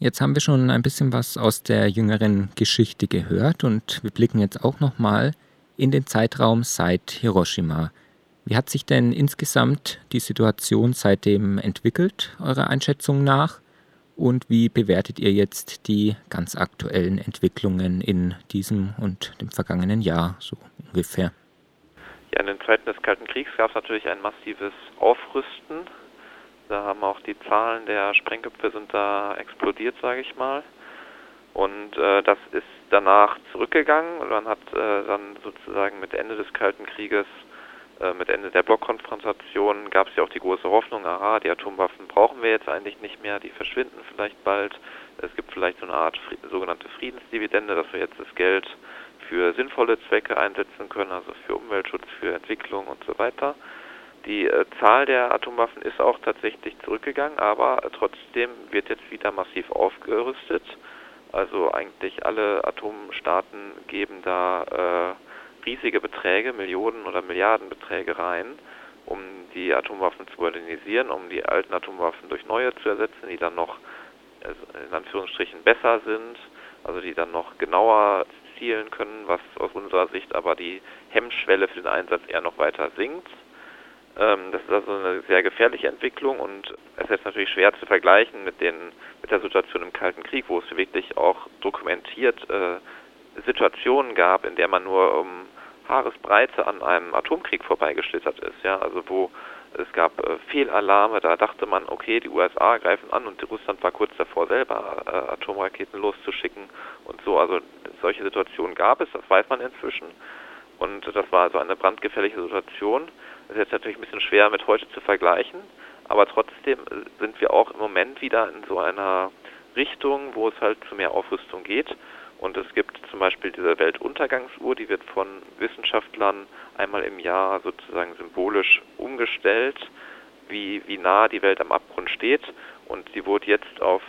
Jetzt haben wir schon ein bisschen was aus der jüngeren Geschichte gehört und wir blicken jetzt auch nochmal in den Zeitraum seit Hiroshima. Wie hat sich denn insgesamt die Situation seitdem entwickelt, eurer Einschätzung nach? Und wie bewertet ihr jetzt die ganz aktuellen Entwicklungen in diesem und dem vergangenen Jahr so ungefähr? Ja, in den Zeiten des Kalten Kriegs gab es natürlich ein massives Aufrüsten. Da haben auch die Zahlen der Sprengköpfe sind da explodiert, sage ich mal. Und das ist danach zurückgegangen. Und man hat dann sozusagen mit Ende des Kalten Krieges, mit Ende der Blockkonfrontation, gab es ja auch die große Hoffnung, aha, die Atomwaffen brauchen wir jetzt eigentlich nicht mehr, die verschwinden vielleicht bald. Es gibt vielleicht so eine Art sogenannte Friedensdividende, dass wir jetzt das Geld für sinnvolle Zwecke einsetzen können, also für Umweltschutz, für Entwicklung und so weiter. Die Zahl der Atomwaffen ist auch tatsächlich zurückgegangen, aber trotzdem wird jetzt wieder massiv aufgerüstet. Also eigentlich alle Atomstaaten geben da riesige Beträge, Millionen- oder Milliardenbeträge rein, um die Atomwaffen zu modernisieren, um die alten Atomwaffen durch neue zu ersetzen, die dann noch in Anführungsstrichen besser sind, also die dann noch genauer zielen können, was aus unserer Sicht aber die Hemmschwelle für den Einsatz eher noch weiter sinkt. Das ist also eine sehr gefährliche Entwicklung und es ist natürlich schwer zu vergleichen mit der Situation im Kalten Krieg, wo es wirklich auch dokumentiert Situationen gab, in der man nur um Haaresbreite an einem Atomkrieg vorbeigeschlittert ist. Ja, also wo es gab Fehlalarme, da dachte man, okay, die USA greifen an und Russland war kurz davor, selber Atomraketen loszuschicken und so. Also solche Situationen gab es, das weiß man inzwischen. Und das war also eine brandgefährliche Situation. Das ist jetzt natürlich ein bisschen schwer mit heute zu vergleichen, aber trotzdem sind wir auch im Moment wieder in so einer Richtung, wo es halt zu mehr Aufrüstung geht. Und es gibt zum Beispiel diese Weltuntergangsuhr, die wird von Wissenschaftlern einmal im Jahr sozusagen symbolisch umgestellt, wie nah die Welt am Abgrund steht. Und sie wurde jetzt auf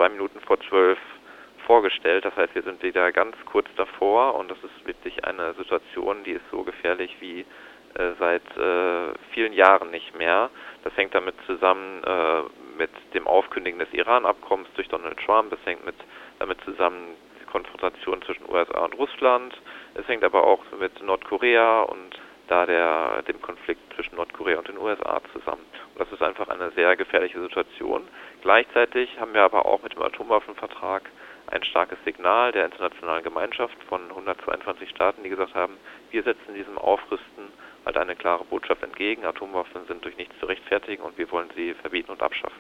11:02 vorgestellt. Das heißt, wir sind wieder ganz kurz davor und das ist wirklich eine Situation, die ist so gefährlich wie seit vielen Jahren nicht mehr. Das hängt damit zusammen mit dem Aufkündigen des Iran-Abkommens durch Donald Trump. Das hängt damit zusammen die Konfrontation zwischen USA und Russland. Es hängt aber auch mit Nordkorea und dem Konflikt zwischen Nordkorea und den USA zusammen. Und das ist einfach eine sehr gefährliche Situation. Gleichzeitig haben wir aber auch mit dem Atomwaffenvertrag ein starkes Signal der internationalen Gemeinschaft von 122 Staaten, die gesagt haben, wir setzen diesem Aufrüsten halt eine klare Botschaft entgegen. Atomwaffen sind durch nichts zu rechtfertigen und wir wollen sie verbieten und abschaffen.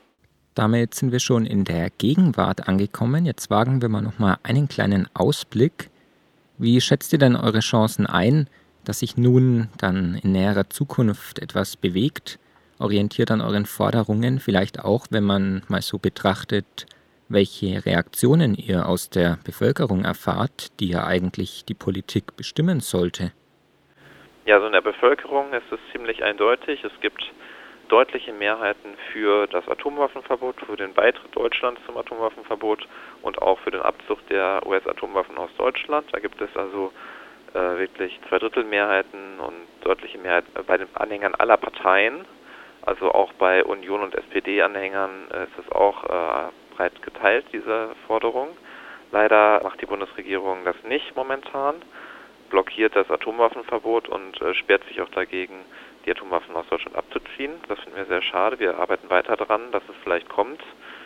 Damit sind wir schon in der Gegenwart angekommen. Jetzt wagen wir mal nochmal einen kleinen Ausblick. Wie schätzt ihr denn eure Chancen ein, dass sich nun dann in näherer Zukunft etwas bewegt? Orientiert an euren Forderungen, vielleicht auch, wenn man mal so betrachtet, welche Reaktionen ihr aus der Bevölkerung erfahrt, die ja eigentlich die Politik bestimmen sollte? Ja, also in der Bevölkerung ist es ziemlich eindeutig. Es gibt deutliche Mehrheiten für das Atomwaffenverbot, für den Beitritt Deutschlands zum Atomwaffenverbot und auch für den Abzug der US-Atomwaffen aus Deutschland. Da gibt es also wirklich Zweidrittelmehrheiten und deutliche Mehrheiten bei den Anhängern aller Parteien. Also auch bei Union- und SPD-Anhängern ist es auch breit geteilt, diese Forderung. Leider macht die Bundesregierung das nicht momentan, blockiert das Atomwaffenverbot und sperrt sich auch dagegen, die Atomwaffen aus Deutschland abzuziehen. Das finden wir sehr schade. Wir arbeiten weiter daran, dass es vielleicht kommt.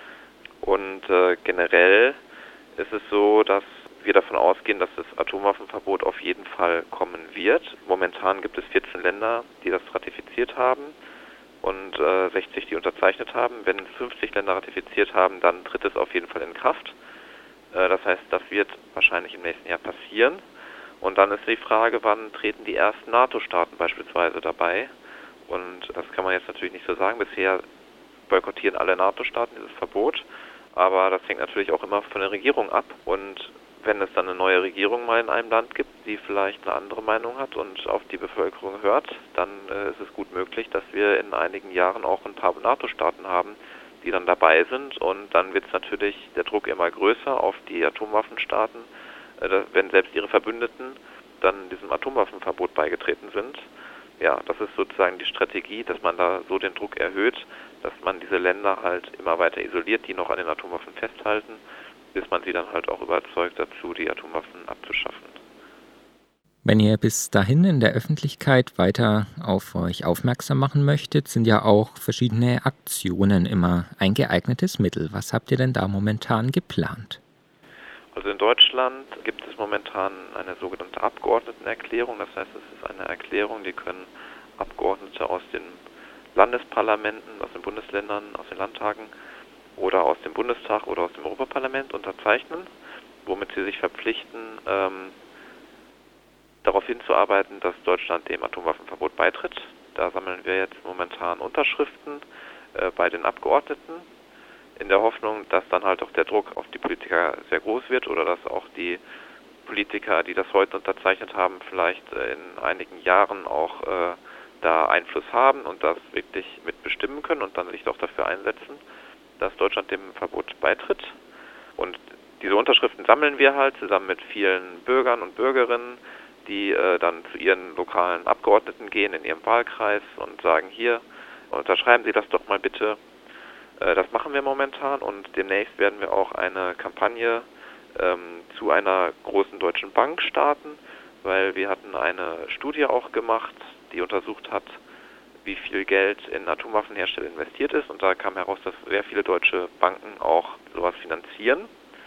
Und generell ist es so, dass wir davon ausgehen, dass das Atomwaffenverbot auf jeden Fall kommen wird. Momentan gibt es 14 Länder, die das ratifiziert haben und 60, die unterzeichnet haben. Wenn 50 Länder ratifiziert haben, dann tritt es auf jeden Fall in Kraft. Das heißt, das wird wahrscheinlich im nächsten Jahr passieren. Und dann ist die Frage, wann treten die ersten NATO-Staaten beispielsweise dabei? Und das kann man jetzt natürlich nicht so sagen. Bisher boykottieren alle NATO-Staaten dieses Verbot. Aber das hängt natürlich auch immer von der Regierung ab. Und wenn es dann eine neue Regierung mal in einem Land gibt, die vielleicht eine andere Meinung hat und auf die Bevölkerung hört, dann ist es gut möglich, dass wir in einigen Jahren auch ein paar NATO-Staaten haben, die dann dabei sind. Und dann wird es natürlich der Druck immer größer auf die Atomwaffenstaaten, wenn selbst ihre Verbündeten dann diesem Atomwaffenverbot beigetreten sind. Ja, das ist sozusagen die Strategie, dass man da so den Druck erhöht, dass man diese Länder halt immer weiter isoliert, die noch an den Atomwaffen festhalten, bis man sie dann halt auch überzeugt dazu, die Atomwaffen abzuschaffen. Wenn ihr bis dahin in der Öffentlichkeit weiter auf euch aufmerksam machen möchtet, sind ja auch verschiedene Aktionen immer ein geeignetes Mittel. Was habt ihr denn da momentan geplant? Also in Deutschland gibt es momentan eine sogenannte Abgeordnetenerklärung. Das heißt, es ist eine Erklärung, die können Abgeordnete aus den Landesparlamenten, aus den Bundesländern, aus den Landtagen oder aus dem Bundestag oder aus dem Europaparlament unterzeichnen, womit sie sich verpflichten, darauf hinzuarbeiten, dass Deutschland dem Atomwaffenverbot beitritt. Da sammeln wir jetzt momentan Unterschriften bei den Abgeordneten, in der Hoffnung, dass dann halt auch der Druck auf die Politiker sehr groß wird oder dass auch die Politiker, die das heute unterzeichnet haben, vielleicht in einigen Jahren auch da Einfluss haben und das wirklich mitbestimmen können und dann sich auch dafür einsetzen, dass Deutschland dem Verbot beitritt. Und diese Unterschriften sammeln wir halt zusammen mit vielen Bürgern und Bürgerinnen, die dann zu ihren lokalen Abgeordneten gehen in ihrem Wahlkreis und sagen, hier, unterschreiben Sie das doch mal bitte. Das machen wir momentan und demnächst werden wir auch eine Kampagne zu einer großen deutschen Bank starten, weil wir hatten eine Studie auch gemacht, die untersucht hat, wie viel Geld in Atomwaffenhersteller investiert ist und da kam heraus, dass sehr viele deutsche Banken auch sowas finanzieren.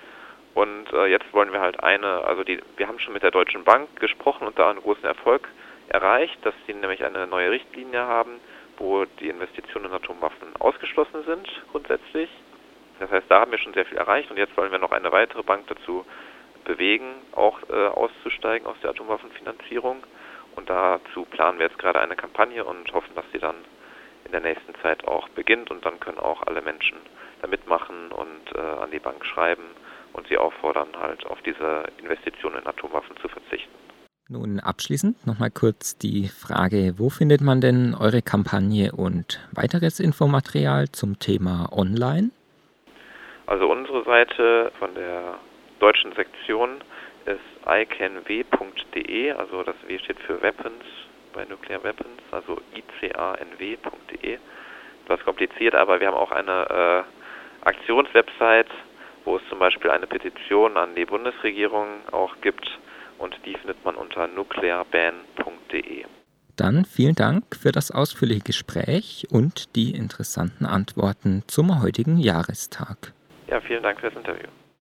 Und jetzt wollen wir halt wir haben schon mit der Deutschen Bank gesprochen und da einen großen Erfolg erreicht, dass sie nämlich eine neue Richtlinie haben, wo die Investitionen in Atomwaffen ausgeschlossen sind grundsätzlich. Das heißt, da haben wir schon sehr viel erreicht und jetzt wollen wir noch eine weitere Bank dazu bewegen, auch auszusteigen aus der Atomwaffenfinanzierung. Und dazu planen wir jetzt gerade eine Kampagne und hoffen, dass sie dann in der nächsten Zeit auch beginnt und dann können auch alle Menschen da mitmachen und an die Bank schreiben und sie auffordern, halt auf diese Investitionen in Atomwaffen zu verzichten. Nun abschließend nochmal kurz die Frage, wo findet man denn eure Kampagne und weiteres Infomaterial zum Thema online? Also unsere Seite von der deutschen Sektion ist icanw.de, also das W steht für Weapons bei Nuclear Weapons, also icanw.de. Etwas kompliziert, aber wir haben auch eine Aktionswebsite, wo es zum Beispiel eine Petition an die Bundesregierung auch gibt und die findet man unter nuclearban.de. Dann vielen Dank für das ausführliche Gespräch und die interessanten Antworten zum heutigen Jahrestag. Ja, vielen Dank für das Interview.